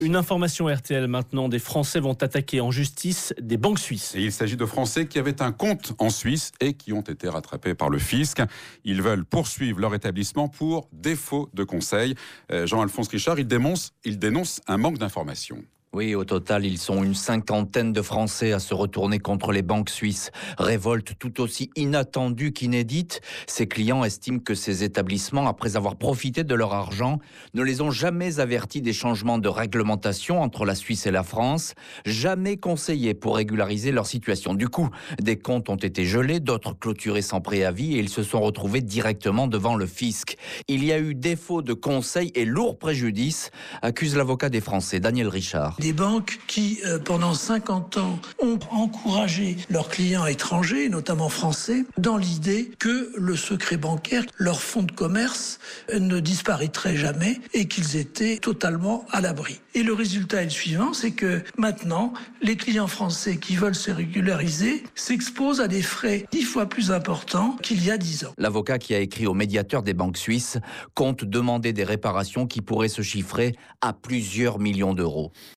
Une information RTL maintenant, des Français vont attaquer en justice des banques suisses. Et il s'agit de Français qui avaient un compte en Suisse et qui ont été rattrapés par le fisc. Ils veulent poursuivre leur établissement pour défaut de conseil. Jean-Alphonse Richard, il dénonce un manque d'informations. Oui, au total, ils sont une cinquantaine de Français à se retourner contre les banques suisses. Révolte tout aussi inattendue qu'inédite. Ces clients estiment que ces établissements, après avoir profité de leur argent, ne les ont jamais avertis des changements de réglementation entre la Suisse et la France, jamais conseillés pour régulariser leur situation. Du coup, des comptes ont été gelés, d'autres clôturés sans préavis et ils se sont retrouvés directement devant le fisc. Il y a eu défaut de conseil et lourd préjudice, accuse l'avocat des Français, Daniel Richard. Des banques qui, pendant 50 ans, ont encouragé leurs clients étrangers, notamment français, dans l'idée que le secret bancaire, leur fonds de commerce, ne disparaîtrait jamais et qu'ils étaient totalement à l'abri. Et le résultat est le suivant, c'est que maintenant, les clients français qui veulent se régulariser s'exposent à des frais 10 fois plus importants qu'il y a 10 ans. L'avocat qui a écrit au médiateur des banques suisses compte demander des réparations qui pourraient se chiffrer à plusieurs millions d'euros.